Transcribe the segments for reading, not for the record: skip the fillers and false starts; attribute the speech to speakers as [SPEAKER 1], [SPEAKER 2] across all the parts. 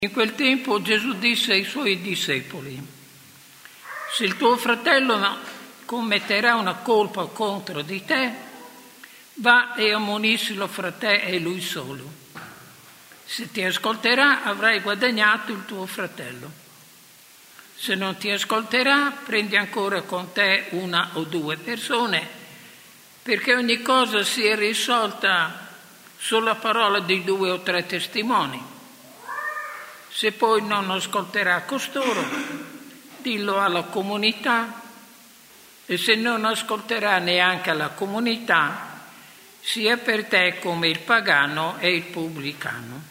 [SPEAKER 1] In quel tempo Gesù disse ai suoi discepoli: se il tuo fratello commetterà una colpa contro di te, va e ammoniscilo fra te e lui solo. Se ti ascolterà, avrai guadagnato il tuo fratello. Se non ti ascolterà, prendi ancora con te una o due persone, perché ogni cosa sia risolta sulla parola di 2 o 3 testimoni. Se poi non ascolterà costoro, dillo alla comunità, e se non ascolterà neanche alla comunità, sia per te come il pagano e il pubblicano.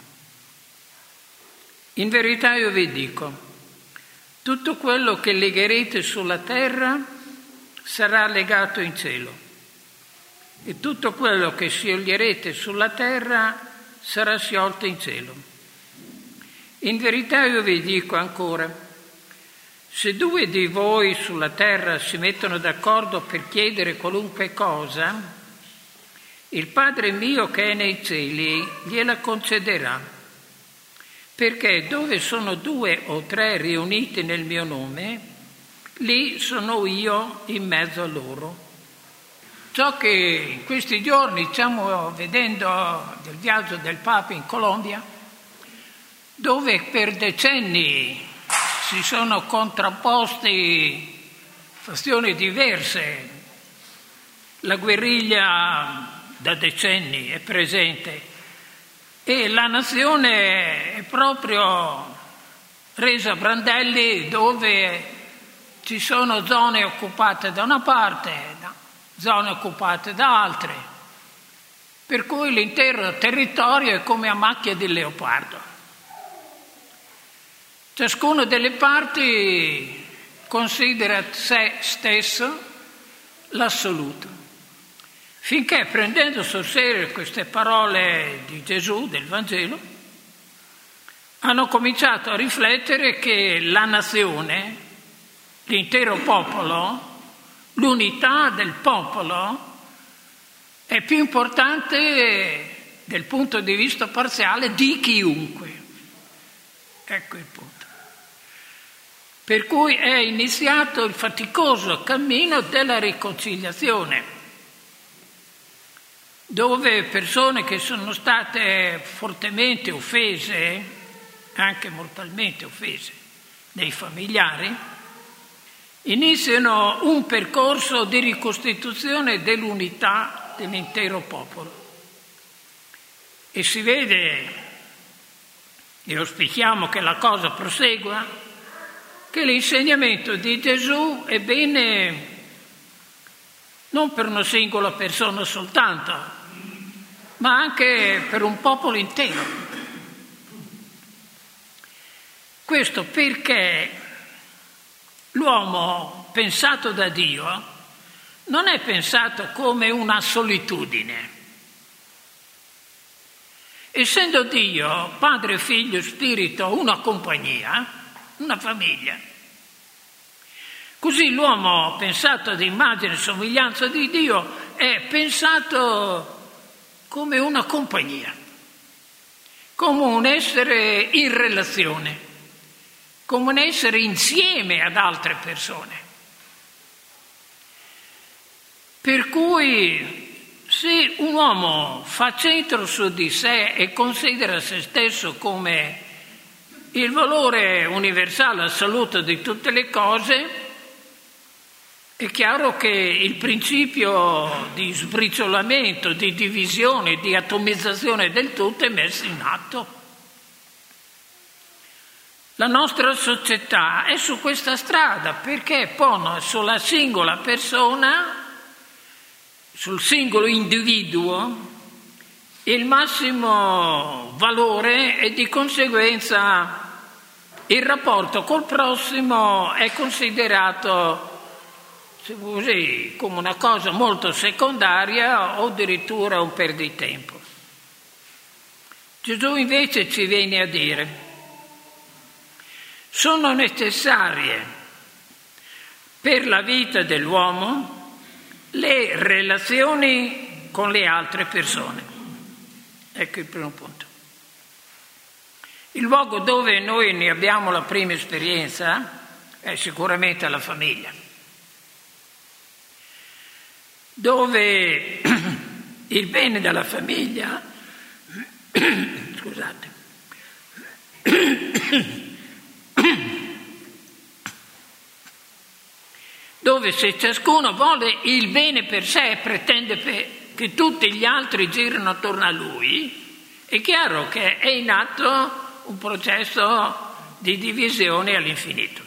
[SPEAKER 1] In verità io vi dico, tutto quello che legherete sulla terra sarà legato in cielo, e tutto quello che scioglierete sulla terra sarà sciolto in cielo. In verità io vi dico ancora, se 2 di voi sulla terra si mettono d'accordo per chiedere qualunque cosa, il Padre mio che è nei cieli gliela concederà, perché dove sono 2 o 3 riuniti nel mio nome, lì sono io in mezzo a loro. Ciò che in questi giorni stiamo vedendo del viaggio del Papa in Colombia, dove per decenni si sono contrapposti fazioni diverse, la guerriglia da decenni è presente e la nazione è proprio resa a brandelli, dove ci sono zone occupate da una parte, zone occupate da altre, per cui l'intero territorio è come a macchia di leopardo. Ciascuna delle parti considera se stesso l'assoluto, finché, prendendo sul serio queste parole di Gesù, del Vangelo, hanno cominciato a riflettere che la nazione, l'intero popolo, l'unità del popolo è più importante dal punto di vista parziale di chiunque. Ecco il punto. Per cui è iniziato il faticoso cammino della riconciliazione, dove persone che sono state fortemente offese, anche mortalmente offese, dai familiari, iniziano un percorso di ricostituzione dell'unità dell'intero popolo. E si vede, e auspichiamo che la cosa prosegua, che l'insegnamento di Gesù è bene non per una singola persona soltanto, ma anche per un popolo intero. Questo perché l'uomo pensato da Dio non è pensato come una solitudine. Essendo Dio, Padre, Figlio e Spirito, una compagnia, una famiglia. Così l'uomo, pensato ad immagine e somiglianza di Dio, è pensato come una compagnia, come un essere in relazione, come un essere insieme ad altre persone. Per cui se un uomo fa centro su di sé e considera se stesso come il valore universale assoluto di tutte le cose, è chiaro che il principio di sbriciolamento, di divisione, di atomizzazione del tutto è messo in atto. La nostra società è su questa strada perché pone sulla singola persona, sul singolo individuo, il massimo valore e di conseguenza il rapporto col prossimo è considerato, se così, come una cosa molto secondaria o addirittura un perditempo. Gesù invece ci viene a dire: sono necessarie per la vita dell'uomo le relazioni con le altre persone. Ecco il primo punto. Il luogo dove noi ne abbiamo la prima esperienza è sicuramente la famiglia, dove il bene della famiglia, scusate, dove se ciascuno vuole il bene per sé e pretende che tutti gli altri girino attorno a lui, è chiaro che è in atto un processo di divisione all'infinito.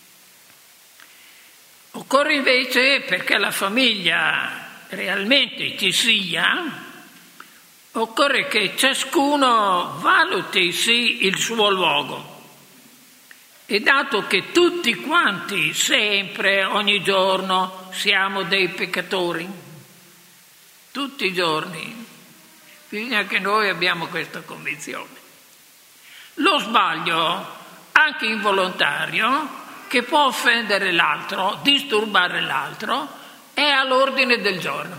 [SPEAKER 1] Occorre invece, perché la famiglia realmente ci sia, occorre che ciascuno valuti sì il suo luogo. E dato che tutti quanti, sempre, ogni giorno, siamo dei peccatori, tutti i giorni, bisogna che noi abbiamo questa convinzione. Lo sbaglio, anche involontario, che può offendere l'altro, disturbare l'altro, è all'ordine del giorno.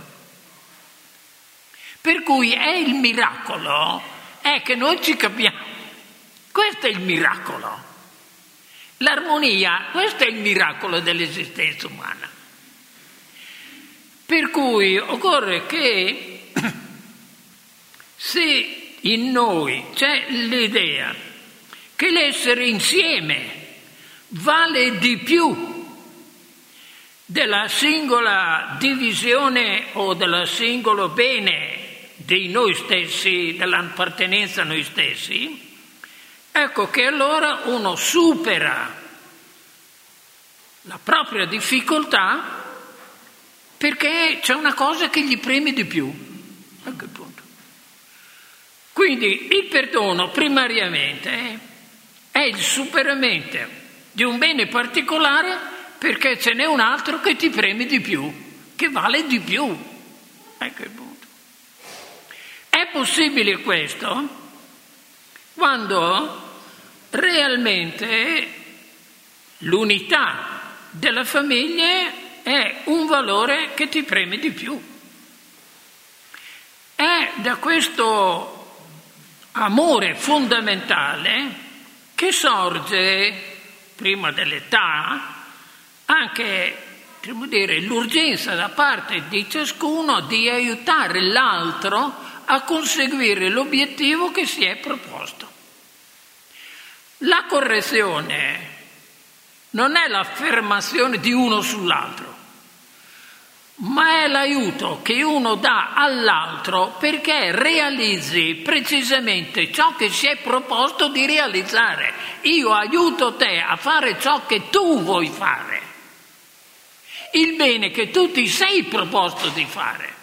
[SPEAKER 1] Per cui è il miracolo, è che noi ci capiamo. Questo è il miracolo. L'armonia, questo è il miracolo dell'esistenza umana. Per cui occorre che se in noi c'è l'idea che l'essere insieme vale di più della singola divisione o del singolo bene di noi stessi, dell'appartenenza a noi stessi, ecco che allora uno supera la propria difficoltà perché c'è una cosa che gli preme di più. A quel punto. Quindi il perdono primariamente è il superamento di un bene particolare perché ce n'è un altro che ti preme di più, che vale di più. Ecco il punto. È possibile questo quando realmente l'unità della famiglia è un valore che ti preme di più. È da questo amore fondamentale che sorge, prima dell'età, anche l'urgenza da parte di ciascuno di aiutare l'altro a conseguire l'obiettivo che si è proposto. La correzione non è l'affermazione di uno sull'altro, ma è l'aiuto che uno dà all'altro perché realizzi precisamente ciò che si è proposto di realizzare. Io aiuto te a fare ciò che tu vuoi fare, il bene che tu ti sei proposto di fare.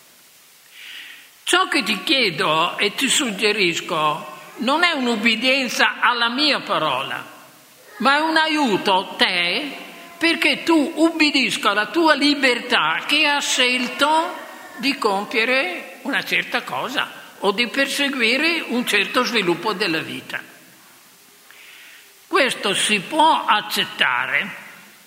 [SPEAKER 1] Ciò che ti chiedo e ti suggerisco non è un'obbedienza alla mia parola, ma è un aiuto a te perché tu ubbidisca alla tua libertà che ha scelto di compiere una certa cosa o di perseguire un certo sviluppo della vita. Questo si può accettare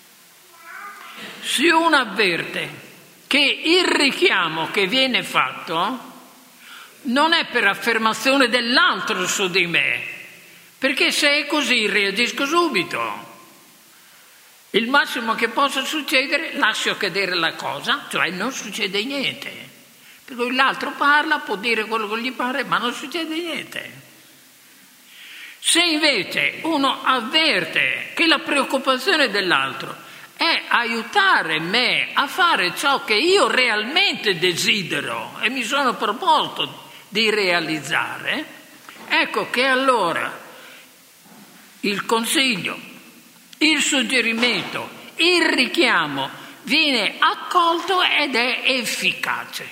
[SPEAKER 1] se uno avverte che il richiamo che viene fatto non è per affermazione dell'altro su di me, perché se è così reagisco subito. Il massimo che possa succedere, lascio cadere la cosa, cioè non succede niente. Per cui l'altro parla, può dire quello che gli pare, ma non succede niente. Se invece uno avverte che la preoccupazione dell'altro è aiutare me a fare ciò che io realmente desidero e mi sono proposto di realizzare, ecco che allora il consiglio, il suggerimento, il richiamo viene accolto ed è efficace.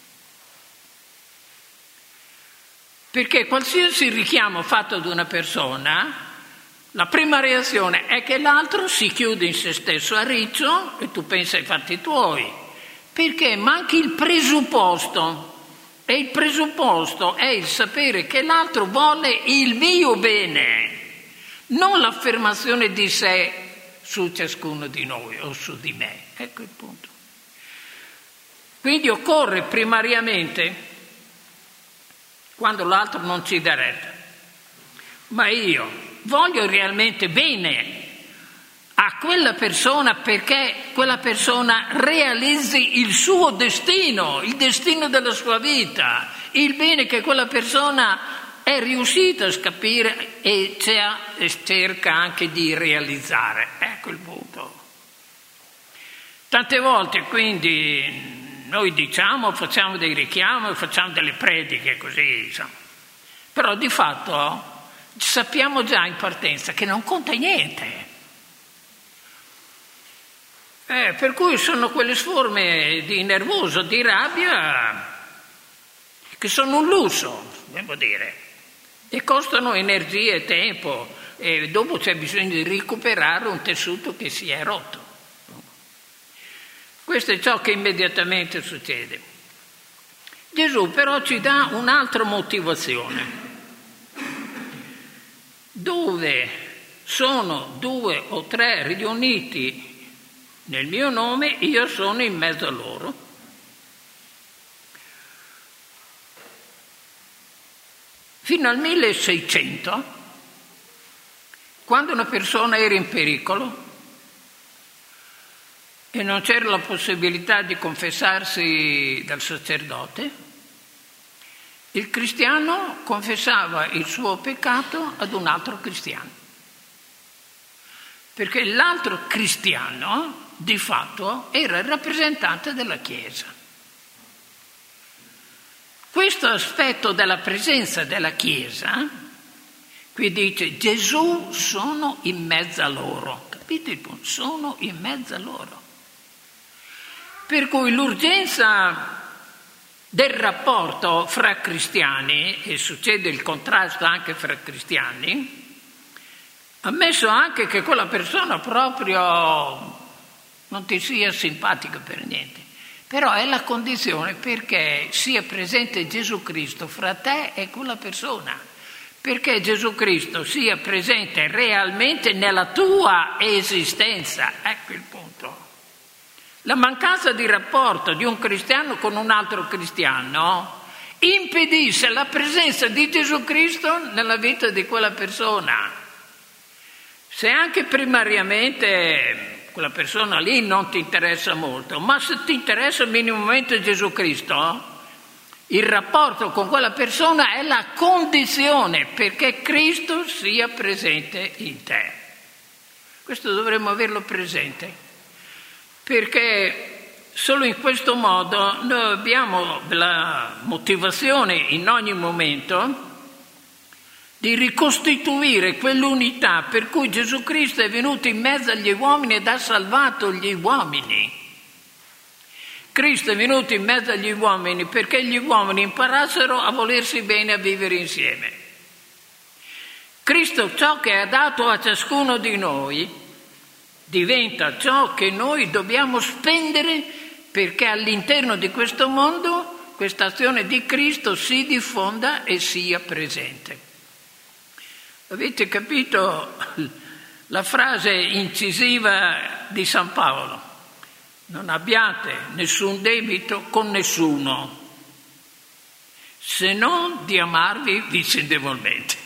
[SPEAKER 1] Perché qualsiasi richiamo fatto ad una persona, la prima reazione è che l'altro si chiude in se stesso a riccio e tu pensi ai fatti tuoi, perché manchi il presupposto. E il presupposto è il sapere che l'altro vuole il mio bene, non l'affermazione di sé su ciascuno di noi o su di me. Ecco il punto. Quindi occorre primariamente, quando l'altro non ci dà retta, ma io voglio realmente bene a quella persona perché quella persona realizzi il suo destino, il destino della sua vita, il bene che quella persona è riuscita a capire e cerca anche di realizzare. Ecco il punto. Tante volte quindi noi diciamo, facciamo dei richiami, facciamo delle prediche così, insomma. Però di fatto sappiamo già in partenza che non conta niente. Per cui sono quelle forme di nervoso, di rabbia, che sono un lusso, devo dire, e costano energia e tempo, e dopo c'è bisogno di recuperare un tessuto che si è rotto. Questo è ciò che immediatamente succede. Gesù però ci dà un'altra motivazione. Dove sono 2 o 3 riuniti nel mio nome, io sono in mezzo a loro. Fino al 1600, quando una persona era in pericolo e non c'era la possibilità di confessarsi dal sacerdote, il cristiano confessava il suo peccato ad un altro cristiano. Perché l'altro cristiano di fatto era il rappresentante della Chiesa. Questo aspetto della presenza della Chiesa, qui dice Gesù sono in mezzo a loro, capite il punto? Sono in mezzo a loro. Per cui l'urgenza del rapporto fra cristiani, e succede il contrasto anche fra cristiani, ammesso anche che quella persona proprio non ti sia simpatica per niente, però è la condizione perché sia presente Gesù Cristo fra te e quella persona, perché Gesù Cristo sia presente realmente nella tua esistenza. Ecco il punto. La mancanza di rapporto di un cristiano con un altro cristiano impedisce la presenza di Gesù Cristo nella vita di quella persona. Se anche primariamente quella persona lì non ti interessa molto, ma se ti interessa minimamente Gesù Cristo, il rapporto con quella persona è la condizione perché Cristo sia presente in te. Questo dovremmo averlo presente, perché solo in questo modo noi abbiamo la motivazione in ogni momento di ricostituire quell'unità per cui Gesù Cristo è venuto in mezzo agli uomini ed ha salvato gli uomini. Cristo è venuto in mezzo agli uomini perché gli uomini imparassero a volersi bene, a vivere insieme. Cristo ciò che ha dato a ciascuno di noi diventa ciò che noi dobbiamo spendere perché all'interno di questo mondo questa azione di Cristo si diffonda e sia presente. Avete capito la frase incisiva di San Paolo? Non abbiate nessun debito con nessuno, se non di amarvi vicendevolmente.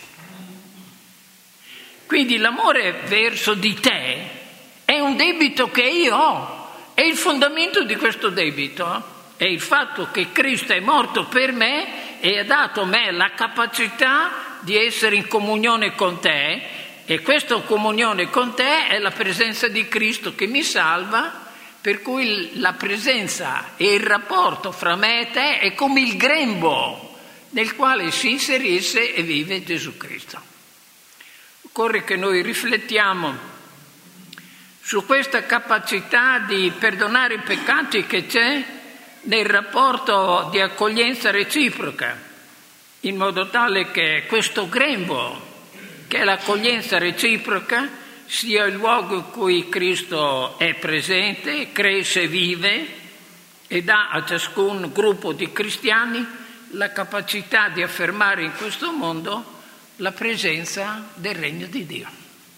[SPEAKER 1] Quindi l'amore verso di te è un debito che io ho, e il fondamento di questo debito è il fatto che Cristo è morto per me e ha dato a me la capacità di essere in comunione con te, e questa comunione con te è la presenza di Cristo che mi salva, per cui la presenza e il rapporto fra me e te è come il grembo nel quale si inserisce e vive Gesù Cristo. Occorre che noi riflettiamo su questa capacità di perdonare i peccati che c'è nel rapporto di accoglienza reciproca, in modo tale che questo grembo, che è l'accoglienza reciproca, sia il luogo in cui Cristo è presente, cresce, vive e dà a ciascun gruppo di cristiani la capacità di affermare in questo mondo la presenza del regno di Dio.